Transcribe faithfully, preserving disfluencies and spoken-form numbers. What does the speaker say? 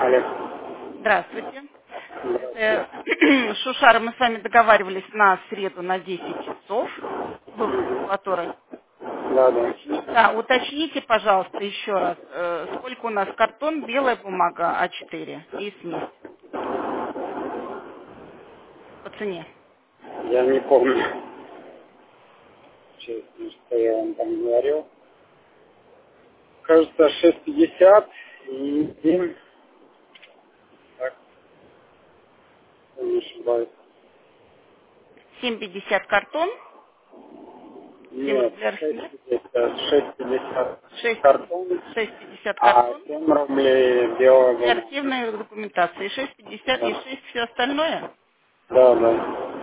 Алло. Здравствуйте. Здравствуйте. Это Шушара, мы с вами договаривались на среду на десять часов. Вы в макулатуре. Да, да. Да, уточните, пожалуйста, еще раз, э, сколько у нас картон, белая бумага А четыре и смесь по цене. Я не помню, честно, что я вам там говорил. Кажется, шесть пятьдесят и семь. Так, если не ошибаюсь. семь пятьдесят картон, семь Нет, рублей архимед, шесть пятьдесят. шесть пятьдесят шесть картон, пятьдесят а картон семь рублей белая для бумага. активной документации, шесть пятьдесят и Да, шесть все остальное. да. да.